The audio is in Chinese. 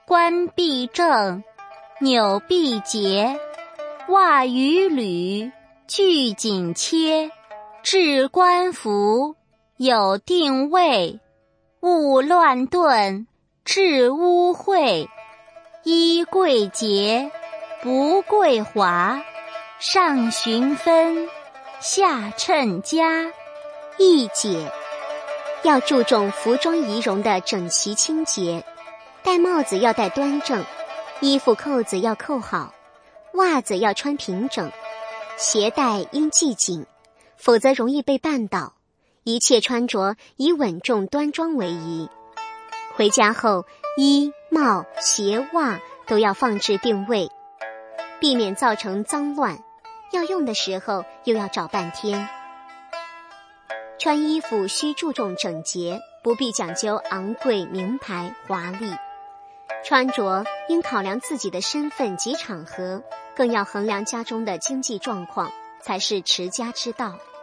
冠必正，纽必结，袜与履俱紧切，置冠服，有定位，勿乱顿，致污秽。衣贵洁，不贵华，上循分，下称家。 意解：要注重服装仪容的整齐清洁，戴帽子要戴端正，衣服扣子要扣好，袜子要穿平整，鞋带应系紧，否则容易被绊倒。一切穿着以稳重端庄为宜。回家后，衣、帽、鞋、袜都要放置定位，避免造成脏乱，要用的时候又要找半天。穿衣服需注重整洁，不必讲究昂贵、名牌、华丽。穿着应考量自己的身份及场合，更要衡量家中的经济状况，才是持家之道。